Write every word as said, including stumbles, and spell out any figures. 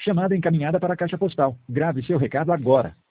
Chamada encaminhada para a caixa postal. Grave seu recado agora.